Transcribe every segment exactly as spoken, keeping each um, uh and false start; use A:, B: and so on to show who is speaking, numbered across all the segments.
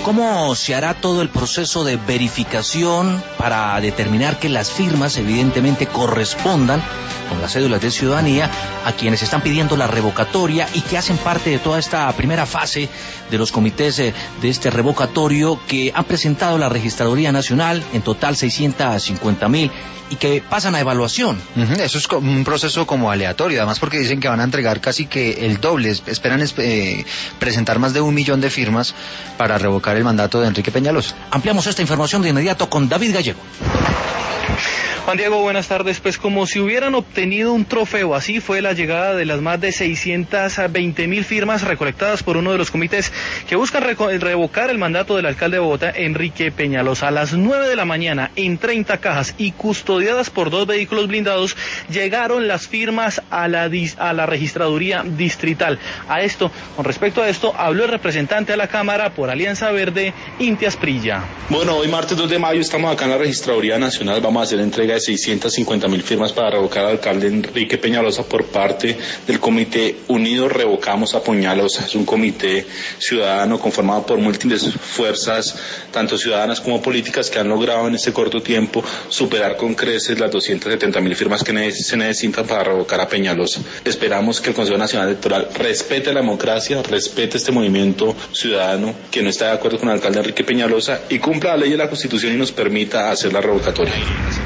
A: ¿Cómo se hará todo el proceso de verificación para determinar que las firmas evidentemente correspondan con las cédulas de ciudadanía a quienes están pidiendo la revocatoria y que hacen parte de toda esta primera fase de los comités de, de este revocatorio que han presentado la Registraduría Nacional, en total seiscientas cincuenta mil, y que pasan a evaluación?
B: Uh-huh. Eso es un proceso como aleatorio, además porque dicen que van a entregar casi que el doble, esperan eh, presentar más de un millón de firmas para revocar el mandato de Enrique Peñalosa.
A: Ampliamos esta información de inmediato con David Gallego.
C: Juan Diego, buenas tardes. Pues como si hubieran obtenido un trofeo, así fue la llegada de las más de seiscientas veinte mil firmas recolectadas por uno de los comités que buscan revocar el mandato del alcalde de Bogotá, Enrique Peñalosa. A las nueve de la mañana, en treinta cajas y custodiadas por dos vehículos blindados, llegaron las firmas a la, a la registraduría distrital. A esto, con respecto a esto, habló el representante a la Cámara por Alianza Verde, Inti Asprilla.
D: Bueno, hoy martes dos de mayo estamos acá en la Registraduría Nacional, vamos a hacer entrega de seiscientas cincuenta mil firmas para revocar al alcalde Enrique Peñalosa por parte del Comité Unidos Revocamos a Peñalosa. Es un comité ciudadano conformado por múltiples fuerzas, tanto ciudadanas como políticas, que han logrado en este corto tiempo superar con creces las doscientas setenta mil firmas que se necesitan para revocar a Peñalosa. Esperamos que el Consejo Nacional Electoral respete la democracia, respete este movimiento ciudadano que no está de acuerdo con el alcalde Enrique Peñalosa y cumpla la ley de la Constitución y nos permita hacer la revocatoria.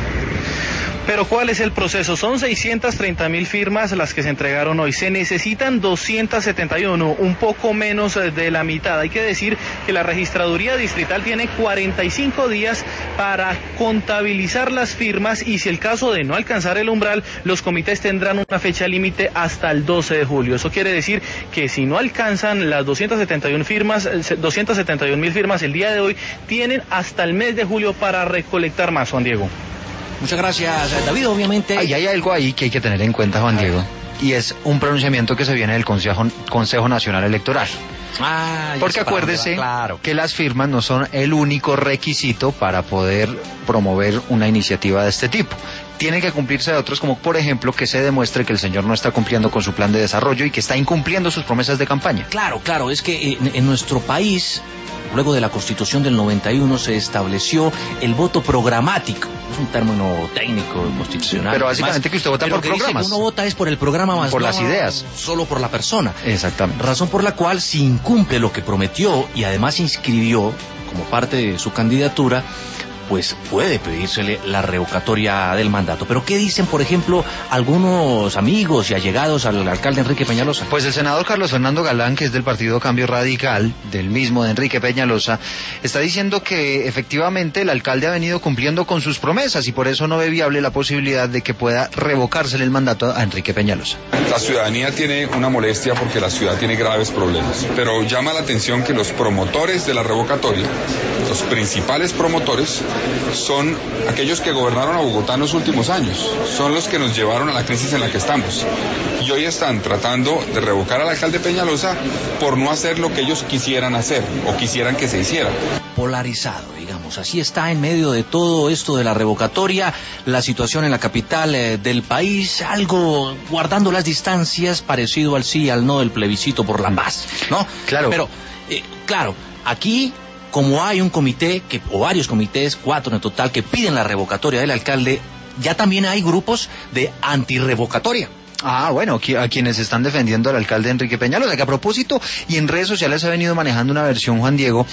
C: Pero ¿cuál es el proceso? Son seiscientas treinta mil firmas las que se entregaron hoy. Se necesitan doscientas setenta y uno, un poco menos de la mitad. Hay que decir que la registraduría distrital tiene cuarenta y cinco días para contabilizar las firmas y si el caso de no alcanzar el umbral, los comités tendrán una fecha límite hasta el doce de julio. Eso quiere decir que si no alcanzan las doscientas setenta y una firmas, doscientas setenta y una mil firmas el día de hoy, tienen hasta el mes de julio para recolectar más, Juan Diego.
A: Muchas gracias, David. Obviamente
B: Ahí hay algo ahí que hay que tener en cuenta, Juan Diego, y es un pronunciamiento que se viene del Consejo, Consejo Nacional Electoral.
A: Ah,
B: porque acuérdese claro. que las firmas no son el único requisito para poder promover una iniciativa de este tipo. Tienen que cumplirse de otros, como por ejemplo que se demuestre que el señor no está cumpliendo con su plan de desarrollo y que está incumpliendo sus promesas de campaña.
A: Claro, claro, es que en, en nuestro país, luego de la Constitución del noventa y uno, se estableció el voto programático. Es un término técnico, constitucional.
B: Pero básicamente
A: más,
B: que usted vota por
A: que
B: programas.
A: Dice que uno vota es por el programa más
B: por
A: no
B: las ideas.
A: Solo por la persona.
B: Exactamente.
A: Razón por la cual, si incumple lo que prometió y además inscribió como parte de su candidatura, pues puede pedírsele la revocatoria del mandato. Pero ¿qué dicen, por ejemplo, algunos amigos y allegados al alcalde Enrique Peñalosa?
B: Pues el senador Carlos Fernando Galán, que es del partido Cambio Radical, del mismo de Enrique Peñalosa, está diciendo que efectivamente el alcalde ha venido cumpliendo con sus promesas y por eso no ve viable la posibilidad de que pueda revocársele el mandato a Enrique Peñalosa.
E: La ciudadanía tiene una molestia porque la ciudad tiene graves problemas, pero llama la atención que los promotores de la revocatoria, los principales promotores, son aquellos que gobernaron a Bogotá en los últimos años, son los que nos llevaron a la crisis en la que estamos y hoy están tratando de revocar al alcalde Peñalosa por no hacer lo que ellos quisieran hacer o quisieran que se hiciera.
A: Polarizado, digamos, así está en medio de todo esto de la revocatoria, la situación en la capital eh, del país, algo guardando las distancias, parecido al sí, al no del plebiscito por la paz, ¿no?
B: Claro.
A: Pero, eh, claro, aquí, como hay un comité, que o varios comités, cuatro en total, que piden la revocatoria del alcalde, ya también hay grupos de antirrevocatoria.
B: Ah, bueno, a quienes están defendiendo al alcalde Enrique Peñalosa, que a propósito, y en redes sociales ha venido manejando una versión, Juan Diego,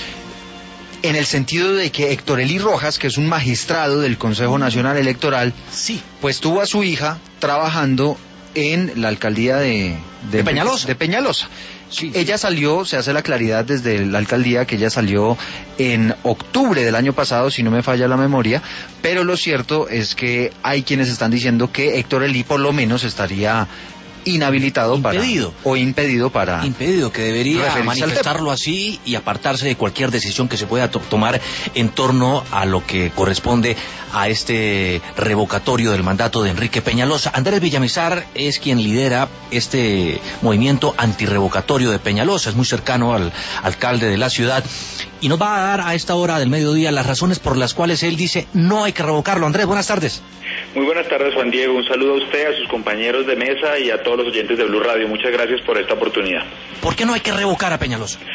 B: en el sentido de que Héctor Eli Rojas, que es un magistrado del Consejo Nacional Electoral,
A: sí,
B: pues tuvo a su hija trabajando en la alcaldía de, de,
A: de Peñalosa.
B: De Peñalosa.
A: Sí,
B: ella salió, se hace la claridad desde la alcaldía que ella salió en octubre del año pasado, si no me falla la memoria, pero lo cierto es que hay quienes están diciendo que Héctor Eli por lo menos estaría inhabilitado
A: impedido.
B: para o impedido para
A: impedido que debería manifestarlo así y apartarse de cualquier decisión que se pueda to- tomar en torno a lo que corresponde a este revocatorio del mandato de Enrique Peñalosa. Andrés Villamizar es quien lidera este movimiento antirrevocatorio de Peñalosa, es muy cercano al alcalde de la ciudad y nos va a dar a esta hora del mediodía las razones por las cuales él dice no hay que revocarlo. Andrés, buenas tardes.
F: Muy buenas tardes, Juan Diego. Un saludo a usted, a sus compañeros de mesa y a todos los oyentes de Blue Radio. Muchas gracias por esta oportunidad.
A: ¿Por qué no hay que revocar a Peñalosa?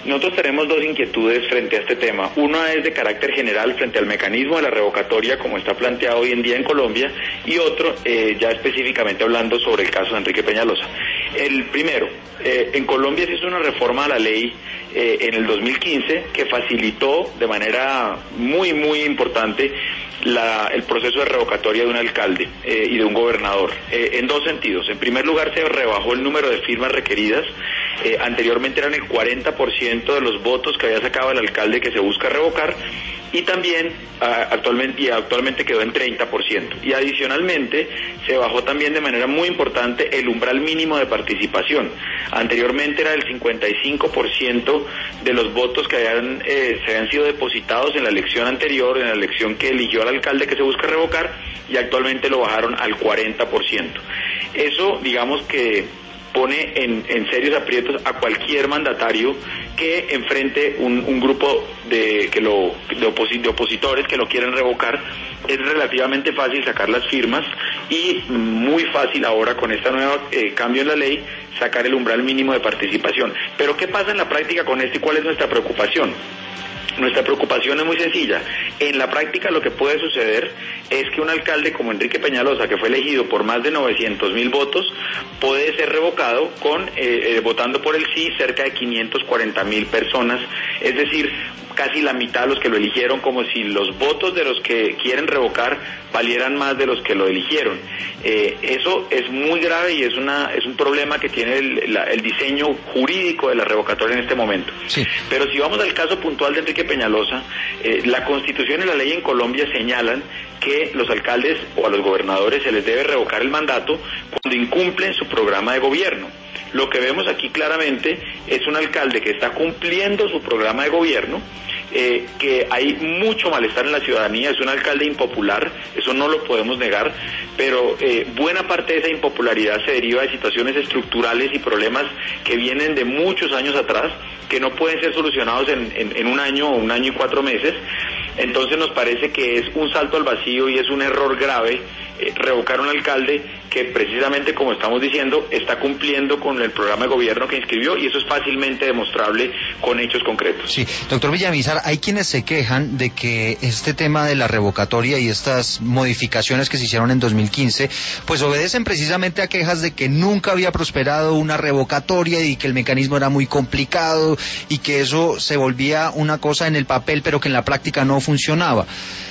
F: Nosotros tenemos dos inquietudes frente a este tema. Una es de carácter general frente al mecanismo de la revocatoria como está planteado hoy en día en Colombia, y otro eh, ya específicamente hablando sobre el caso de Enrique Peñalosa. El primero, eh, en Colombia se hizo una reforma a la ley eh, en el dos mil quince que facilitó de manera muy muy importante La, el proceso de revocatoria de un alcalde eh, y de un gobernador, eh, en dos sentidos. En primer lugar, se rebajó el número de firmas requeridas. Eh, anteriormente eran el cuarenta por ciento de los votos que había sacado el alcalde que se busca revocar, y también uh, actualmente, y actualmente quedó en treinta por ciento. Y adicionalmente se bajó también de manera muy importante el umbral mínimo de participación. Anteriormente era el cincuenta y cinco por ciento de los votos que habían, eh, se habían sido depositados en la elección anterior, en la elección que eligió al alcalde que se busca revocar, y actualmente lo bajaron al cuarenta por ciento. Eso, digamos que pone en, en serios aprietos a cualquier mandatario que enfrente un, un grupo de, que lo, de, oposi, de opositores que lo quieren revocar. Es relativamente fácil sacar las firmas y muy fácil ahora con este nuevo eh, cambio en la ley sacar el umbral mínimo de participación. Pero ¿qué pasa en la práctica con esto y cuál es nuestra preocupación? Nuestra preocupación es muy sencilla. En la práctica lo que puede suceder es que un alcalde como Enrique Peñalosa, que fue elegido por más de novecientos mil votos, puede ser revocado con eh, eh, votando por el sí cerca de quinientas cuarenta mil personas, es decir, casi la mitad de los que lo eligieron, como si los votos de los que quieren revocar valieran más de los que lo eligieron. Eh, eso es muy grave y es una es un problema que tiene el, la, el diseño jurídico de la revocatoria en este momento.
B: Sí.
F: Pero si vamos al caso puntual de Enrique Peñalosa, eh, la Constitución y la ley en Colombia señalan que los alcaldes o a los gobernadores se les debe revocar el mandato cuando incumplen su programa de gobierno. Lo que vemos aquí claramente es un alcalde que está cumpliendo su programa de gobierno, eh, que hay mucho malestar en la ciudadanía, es un alcalde impopular, eso no lo podemos negar, pero eh, buena parte de esa impopularidad se deriva de situaciones estructurales y problemas que vienen de muchos años atrás, que no pueden ser solucionados en, en, en un año o un año y cuatro meses. Entonces nos parece que es un salto al vacío y es un error grave eh, revocar un alcalde que precisamente, como estamos diciendo, está cumpliendo con el programa de gobierno que inscribió, y eso es fácilmente demostrable con hechos concretos.
B: Sí, doctor Villamizar, hay quienes se quejan de que este tema de la revocatoria y estas modificaciones que se hicieron en dos mil quince, pues obedecen precisamente a quejas de que nunca había prosperado una revocatoria y que el mecanismo era muy complicado y que eso se volvía una cosa en el papel pero que en la práctica no funcionaba.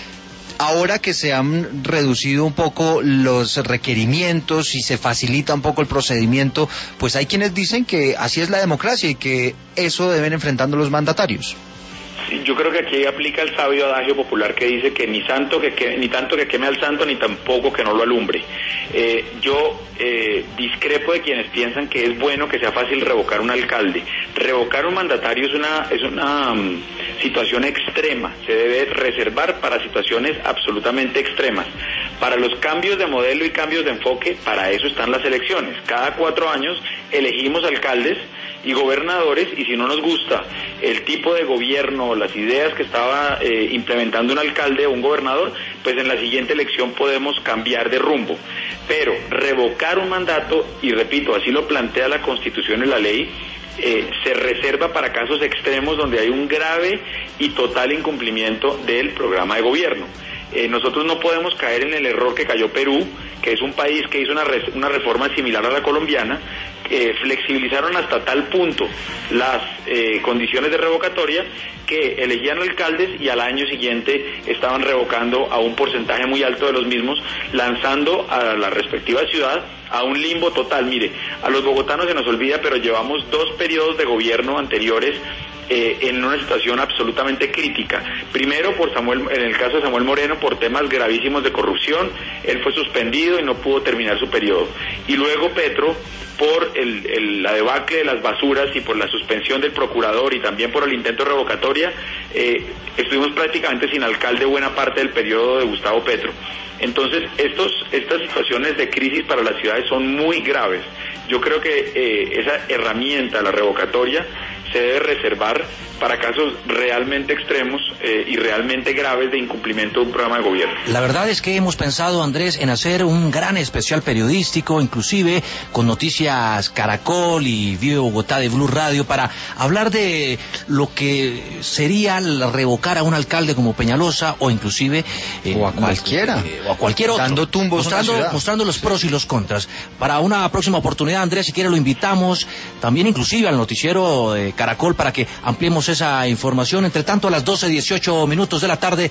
B: Ahora que se han reducido un poco los requerimientos y se facilita un poco el procedimiento, pues hay quienes dicen que así es la democracia y que eso deben enfrentando los mandatarios.
F: Sí, yo creo que aquí aplica el sabio adagio popular que dice que ni santo que, que ni tanto que queme al santo ni tampoco que no lo alumbre. Eh, yo eh, discrepo de quienes piensan que es bueno que sea fácil revocar un alcalde. Revocar un mandatario es una es una um, situación extrema, se debe reservar para situaciones absolutamente extremas. Para los cambios de modelo y cambios de enfoque, para eso están las elecciones. Cada cuatro años elegimos alcaldes y gobernadores, y si no nos gusta el tipo de gobierno, las ideas que estaba eh, implementando un alcalde o un gobernador, pues en la siguiente elección podemos cambiar de rumbo. Pero revocar un mandato, y repito, así lo plantea la Constitución y la ley, eh, se reserva para casos extremos donde hay un grave y total incumplimiento del programa de gobierno. Eh, nosotros no podemos caer en el error que cayó Perú, que es un país que hizo una, res, una reforma similar a la colombiana. Eh, flexibilizaron hasta tal punto las eh, condiciones de revocatoria que elegían alcaldes y al año siguiente estaban revocando a un porcentaje muy alto de los mismos, lanzando a la respectiva ciudad a un limbo total. Mire, a los bogotanos se nos olvida, pero llevamos dos periodos de gobierno anteriores Eh, en una situación absolutamente crítica. Primero, por Samuel, en el caso de Samuel Moreno, por temas gravísimos de corrupción, él fue suspendido y no pudo terminar su periodo. Y luego Petro, por el, el, la debacle de las basuras y por la suspensión del procurador y también por el intento de revocatoria, eh, estuvimos prácticamente sin alcalde buena parte del periodo de Gustavo Petro. Entonces, estos, estas situaciones de crisis para las ciudades son muy graves. Yo creo que eh, esa herramienta, la revocatoria, se debe reservar para casos realmente extremos eh, y realmente graves de incumplimiento de un programa de gobierno.
A: La verdad es que hemos pensado, Andrés, en hacer un gran especial periodístico, inclusive con Noticias Caracol y Vive Bogotá de Blue Radio, para hablar de lo que sería revocar a un alcalde como Peñalosa o inclusive
B: eh, o a cualquiera
A: eh, o a cualquier otro,
B: dando tumbos
A: mostrando, mostrando los pros y los contras. Para una próxima oportunidad, Andrés, si quiere lo invitamos también inclusive al noticiero de Caracol para que ampliemos esa información. Entre tanto, a las doce dieciocho minutos de la tarde